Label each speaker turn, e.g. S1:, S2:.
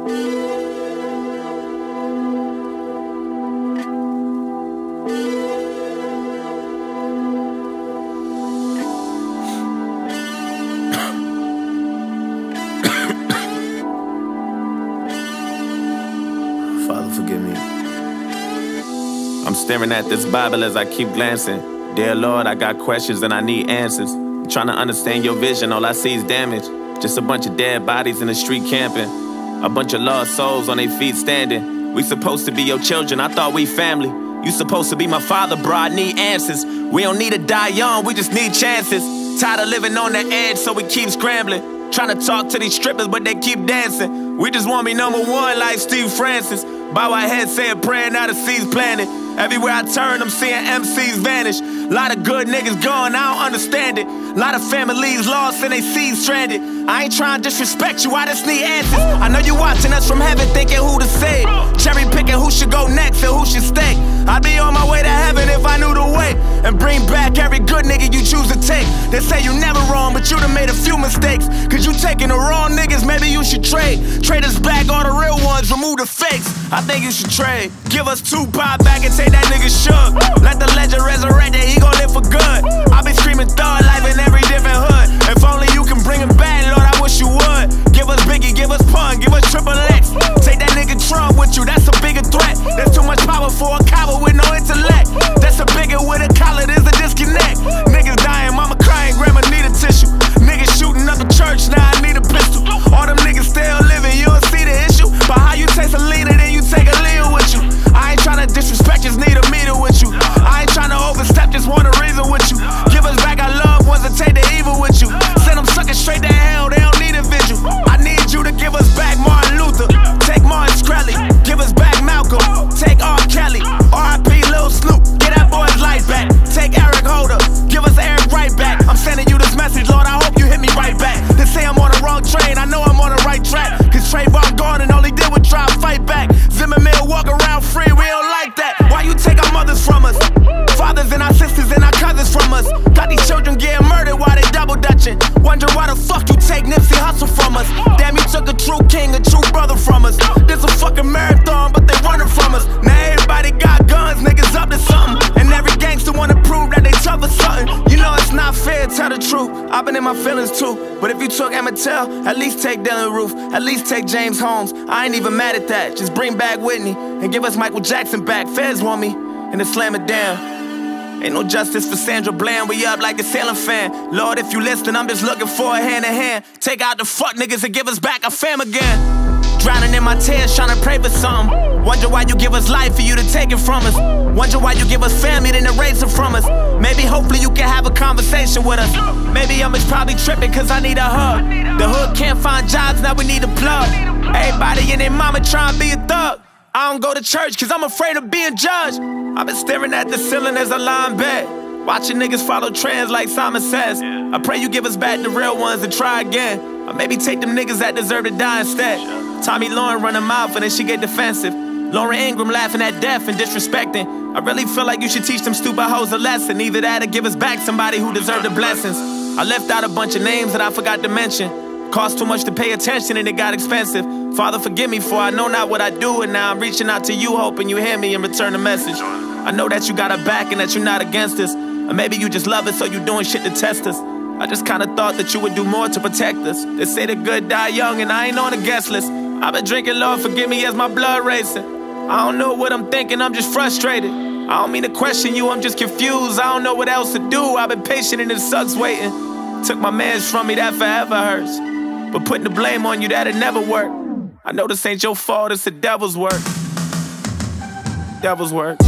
S1: Father, forgive me. I'm staring at this Bible as I keep glancing. Dear Lord, I got questions and I need answers. I'm trying to understand your vision, all I see is damage. Just a bunch of dead bodies in the street camping. A bunch of lost souls on their feet standing. We supposed to be your children, I thought we family. You supposed to be my father, bro, I need answers. We don't need to die young, we just need chances. Tired of living on the edge, so we keep scrambling. Trying to talk to these strippers, but they keep dancing. We just want me number one like Steve Francis. Bow our heads, say a prayer, now the seeds planted. Everywhere I turn, I'm seeing MCs vanish. Lot of good niggas gone, I don't understand it. Lot of families lost and they seeds stranded. I ain't trying to disrespect you, I just need answers. I know you watching us from heaven thinking who to save. Cherry picking who should go next and who should stay. I'd be on my way to heaven if I knew the way. And bring back every good nigga you choose to take. They say you never wrong, but you done made a few mistakes. Cause you taking the wrong niggas, maybe you should trade. Trade us back all the real ones, remove the fakes. I think you should trade. Give us Tupac back and take that nigga shook. Let the legend resurrect it, he gon' live for good. I be screaming thug life in every different hood. If only you can bring him back, Lord, I wish you would. Give us Biggie, give us Pun, give us Triple X. Take that nigga Trump with you, that's a bigger threat. There's too much power for a coward with no intellect. That's a bigger with a collar, there's a disconnect. Niggas dying, mama crying, grandma need a tissue. Niggas shooting up a church, now I need a pistol. All them niggas still living, you don't see the issue. But how you taste a leader, then you take a leader with you. I ain't tryna disrespect, just need a meter with you. I ain't tryna overstep, just want a reason with you. Give us back our loved ones and take the evil with you. Send them suckers straight to hell, they don't need a visual. I need you to give us back Martin Luther. Take Martin Shkreli, give us back Malcolm. Take R. Kelly, R.I.P. Lil Snoop. Get that boy's life back. Take Eric Holder, give us Eric right back. I'm sending you this message, Lord, I hope you hit me right back. They say I'm on the wrong train, I know I'm on the right track. Cause Trayvon gone and all he did was try to fight back. Zimmerman walk around free, we don't like that. Why you take our mothers from us? Fathers and our sisters and our cousins from us. Got these children getting murdered while they double dutching. Wonder why the fuck you take Nipsey Hussle from us. Damn, you took a true king, a true brother from us. This a fucking marathon, but they running from us. Now everybody got guns, niggas up to something. And every gangster wanna prove that they tough or something. You know it's not fair, tell the truth. I've been in my feelings too. But if you took Emmett Till, at least take Dylan Roof. At least take James Holmes. I ain't even mad at that. Just bring back Whitney and give us Michael Jackson back. Feds want me and then slam it down. Ain't no justice for Sandra Bland, we up like a Salem fan. Lord, if you listen, I'm just looking for a hand in hand. Take out the fuck niggas and give us back our fam again. Drowning in my tears, trying to pray for something. Wonder why you give us life for you to take it from us. Wonder why you give us family, then erase it from us. Maybe hopefully you can have a conversation with us. Maybe I'm just probably tripping cause I need a hug. The hood can't find jobs, now we need a plug. Everybody and their mama trying to be a thug. I don't go to church cause I'm afraid of being judged. I've been staring at the ceiling as I lie in bed, watching niggas follow trends like Simon Says. I pray you give us back the real ones and try again. Or maybe take them niggas that deserve to die instead. Tommy Lauren run her mouth and then she get defensive. Lauren Ingram laughing at death and disrespecting. I really feel like you should teach them stupid hoes a lesson. Either that or give us back somebody who deserved the blessings. I left out a bunch of names that I forgot to mention. Cost too much to pay attention and it got expensive. Father, forgive me for I know not what I do. And now I'm reaching out to you hoping you hear me and return the message. I know that you got our back and that you're not against us. Or maybe you just love us so you doing shit to test us. I just kinda thought that you would do more to protect us. They say the good die young and I ain't on the guest list. I've been drinking, Lord, forgive me as my blood racing. I don't know what I'm thinking, I'm just frustrated. I don't mean to question you, I'm just confused. I don't know what else to do, I've been patient and it sucks waiting. Took my mans from me, that forever hurts. But putting the blame on you, that'll never work. I know this ain't your fault, it's the devil's work. Devil's work.